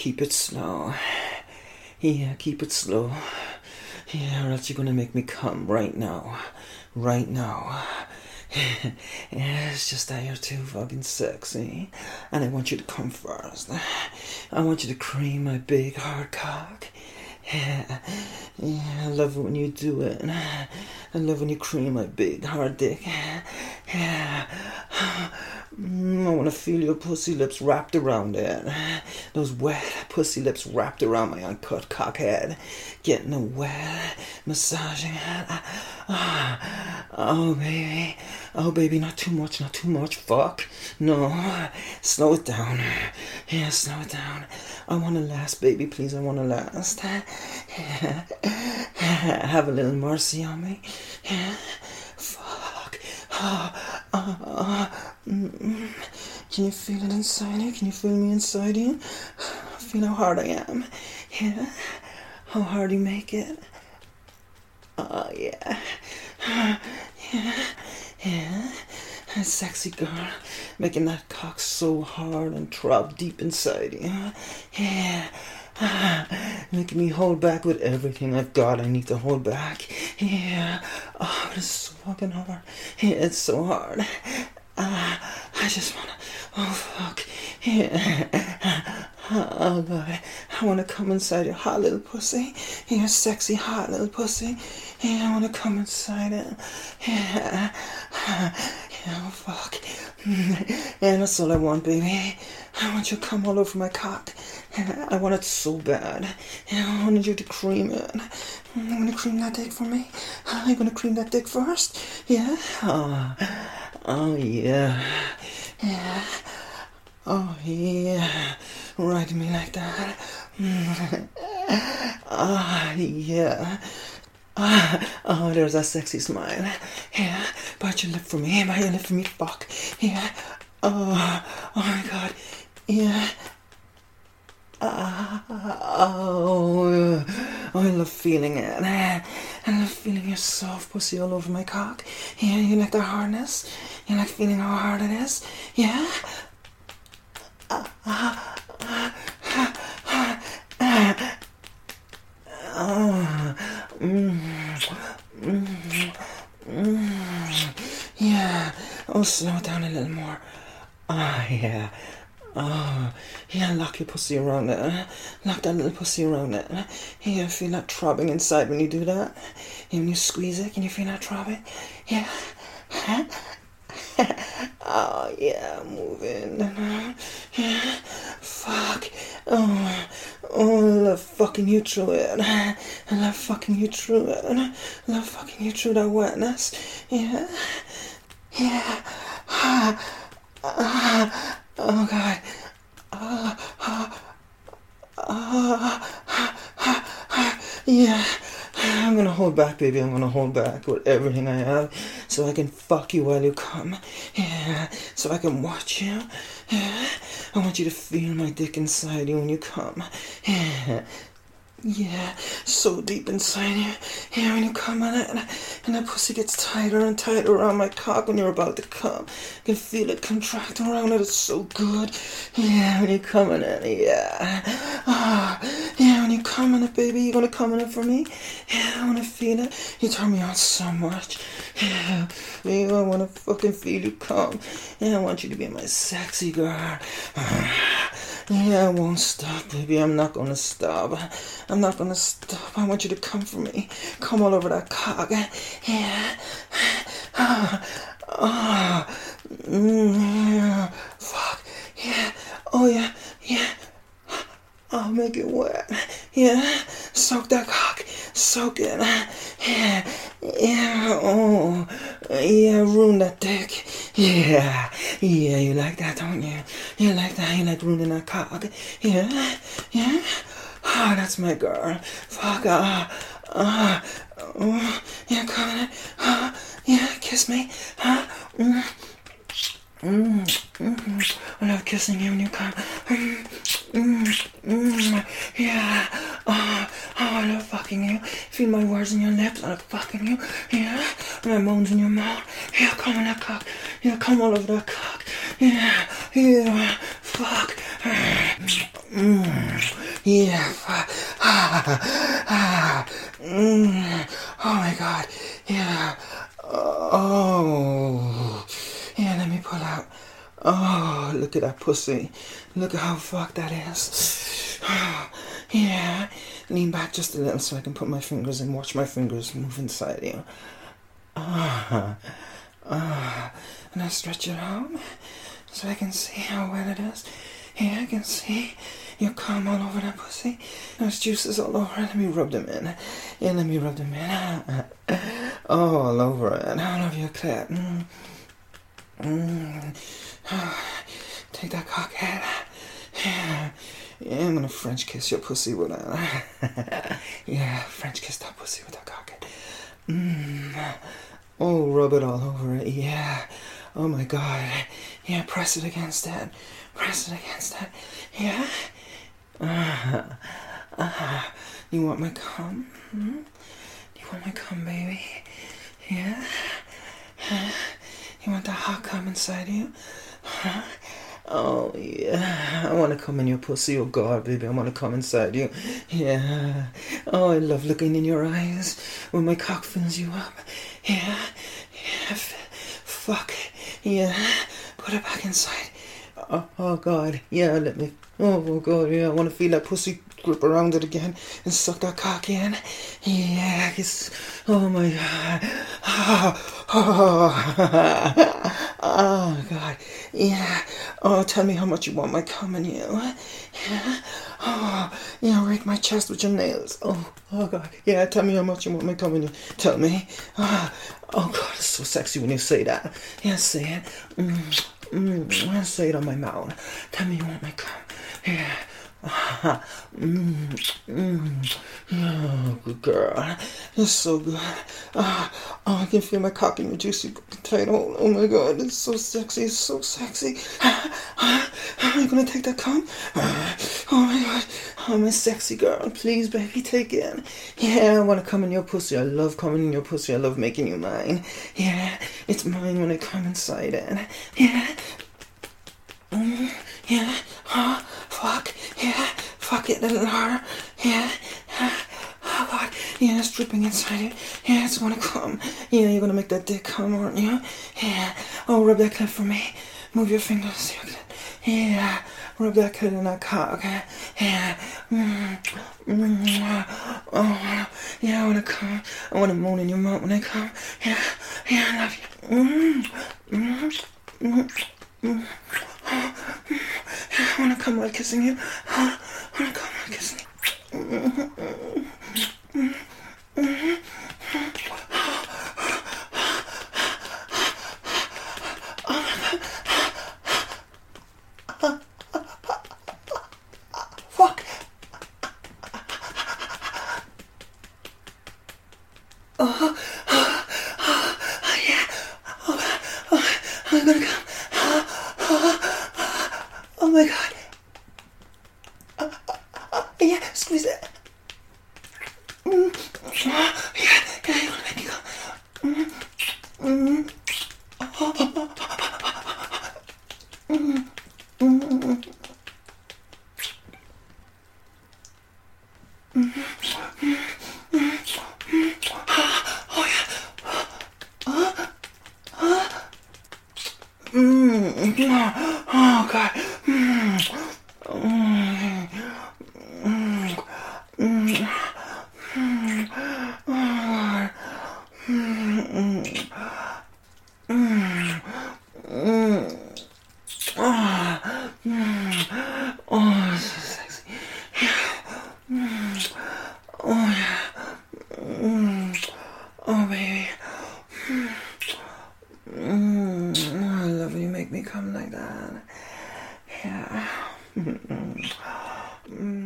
keep it slow. Yeah, keep it slow. Yeah, or else you're gonna make me come right now. Right now. Yeah, it's just that you're too fucking sexy. And I want you to come first. I want you to cream my big hard cock. Yeah, I love it when you do it. I love when you cream my big hard dick. Yeah. I want to feel your pussy lips wrapped around it. Those wet pussy lips wrapped around my uncut cock head. Getting it wet, massaging it. Oh, baby. Oh, baby, not too much, not too much. Fuck. No. Slow it down. Yeah, slow it down. I want to last, baby, please. I want to last. Yeah. Have a little mercy on me. Yeah. Fuck. Can you feel it inside you? Can you feel me inside you? Feel how hard I am. Yeah. How hard you make it. Oh, yeah. Yeah. Yeah. A sexy girl. Making that cock so hard and throb deep inside you. Yeah. Making me hold back with everything I've got. I need to hold back. Yeah. Oh, but it's so fucking hard. Yeah, it's so hard. I just wanna. Oh, fuck. Yeah. Oh, God. I wanna come inside your hot little pussy. Your sexy hot little pussy. Yeah, I wanna come inside it. Yeah. Yeah, oh, fuck. Yeah, that's all I want, baby. I want you to come all over my cock. I want it so bad. I wanted you to cream it. You gonna cream that dick for me? You gonna cream that dick first? Yeah? Oh yeah. Yeah. Oh yeah. Ride me like that. Yeah. Oh, there's that sexy smile. Yeah. Bite your lip for me. Bite your lip for me. Fuck. Yeah. Oh my God. Yeah. Oh, I love feeling it. I love feeling your soft pussy all over my cock. Yeah, you like the hardness? You like feeling how hard it is? Yeah? Yeah. Oh, slow down a little more. Yeah. Oh, yeah, lock your pussy around it. Lock that little pussy around it. Yeah, feel that throbbing inside when you do that? Yeah, when you squeeze it, can you feel that throbbing? Yeah. Oh, yeah, moving. Yeah. Fuck. Oh, I love fucking you through it. I love fucking you through it. I love fucking you through that wetness. Yeah. Yeah. Oh, God. Yeah. I'm gonna hold back, baby. I'm gonna hold back with everything I have so I can fuck you while you come. Yeah. So I can watch you. Yeah. I want you to feel my dick inside you when you come. Yeah. Yeah, so deep inside you. Yeah, when you come on it, and that pussy gets tighter and tighter around my cock when you're about to come. I can feel it contract around it. It's so good. Yeah, when you come on it, yeah. Yeah, when you come on it, baby, you gonna come on it for me? Yeah, I wanna feel it. You turn me on so much. Yeah, baby, I wanna fucking feel you come. Yeah, I want you to be my sexy girl. Yeah, I won't stop, baby. I'm not gonna stop. I'm not gonna stop. I want you to come for me. Come all over that cock. Yeah. Yeah. Fuck. Yeah. Oh, yeah. Yeah. I'll make it wet. Yeah. Soak that cock. Soak it. Yeah. Yeah. Oh. Yeah. Ruin that dick. Yeah. Yeah. You like that, don't you? You like that? You like ruining that cock? Yeah. Yeah. Oh, that's my girl. Fuck. Yeah, come on. Yeah, kiss me. I love kissing you when you come. Yeah. Oh, I love fucking you. Feel my words in your lips. I love fucking you. Yeah. My moans in your mouth. Yeah, come on that cock. Yeah, come all over that cock. Yeah. Yeah. Fuck. Yeah. Oh my God. Yeah. Oh. Yeah, let me pull out. Oh, look at that pussy. Look at how fucked that is. Yeah. Lean back just a little so I can put my fingers and watch my fingers move inside you. And I stretch it out so I can see how wet it is. Yeah, I can see your cum all over that pussy. There's juices all over it. Let me rub them in. Yeah, let me rub them in. Oh, all over it. All over your clit. Take that cockhead. Yeah, I'm gonna French kiss your pussy with that. Yeah, French kiss that pussy with that cockhead. Oh, rub it all over it. Yeah. Oh my God. Yeah, press it against it. Press it against it. Yeah. You want my cum? You want my cum, baby? Yeah. You want that hot cum inside you? Oh yeah, I want to come in your pussy. Oh God, baby, I want to come inside you. Yeah. Oh, I love looking in your eyes when my cock fills you up. Yeah. Yeah. Fuck. Yeah. Put it back inside. Oh God. Yeah. Let me. Oh God. Yeah. I want to feel that pussy grip around it again and suck that cock in. Yeah. Oh my God. Oh God. Yeah. Oh, tell me how much you want my cum in you. Yeah. Oh, yeah, rake my chest with your nails. Oh God. Yeah, tell me how much you want my cum in you. Tell me. Oh God, it's so sexy when you say that. Yeah, say it. Say it on my mouth. Tell me you want my cum. Yeah. Oh, good girl. It's so good. I can feel my cock in your juicy potato. Oh my God, it's so sexy. It's so sexy. Are you gonna take that cum? Oh my God. Oh, my sexy girl. Please, baby, take it. Yeah, I wanna come in your pussy. I love coming in your pussy. I love making you mine. Yeah, it's mine when I come inside it. Yeah. Yeah. Fuck. Yeah. Fuck it a little harder. Yeah. Oh God. Yeah, it's dripping inside you. Yeah, it's gonna come. Yeah, you're gonna make that dick come, aren't you? Yeah. Oh, rub that clit for me. Move your fingers. Yeah. Rub that clit in that cock. Yeah. Oh, yeah, I wanna come. I wanna moan in your mouth when I come. Yeah. Yeah, I love you. I wanna come while kissing you. I wanna come while kissing you. Fuck. Yeah. I'm gonna come. Oh my God. Yeah, squeeze it. Yeah, you wanna make me Oh God. Oh, this is sexy. Oh yeah. Oh baby. I love when you make me come like that. Yeah.